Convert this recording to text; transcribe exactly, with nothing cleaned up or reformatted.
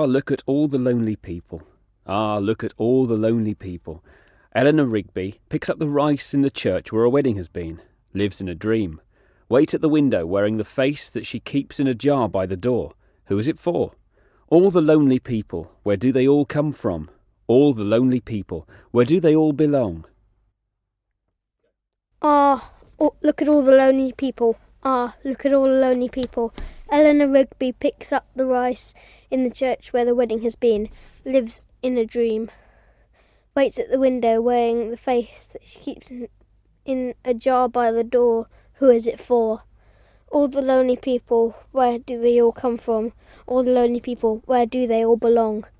Ah, look at all the lonely people. Ah, look at all the lonely people. Eleanor Rigby picks up the rice in the church where a wedding has been, lives in a dream. Waits at the window wearing the face that she keeps in a jar by the door. Who is it for? All the lonely people, where do they all come from? All the lonely people, where do they all belong? Ah, oh, look at all the lonely people. Ah, look at all the lonely people. Eleanor Rigby picks up the rice in the church where the wedding has been, lives in a dream. Waits at the window wearing the face that she keeps in, in a jar by the door. Who is it for? All the lonely people, where do they all come from? All the lonely people, where do they all belong?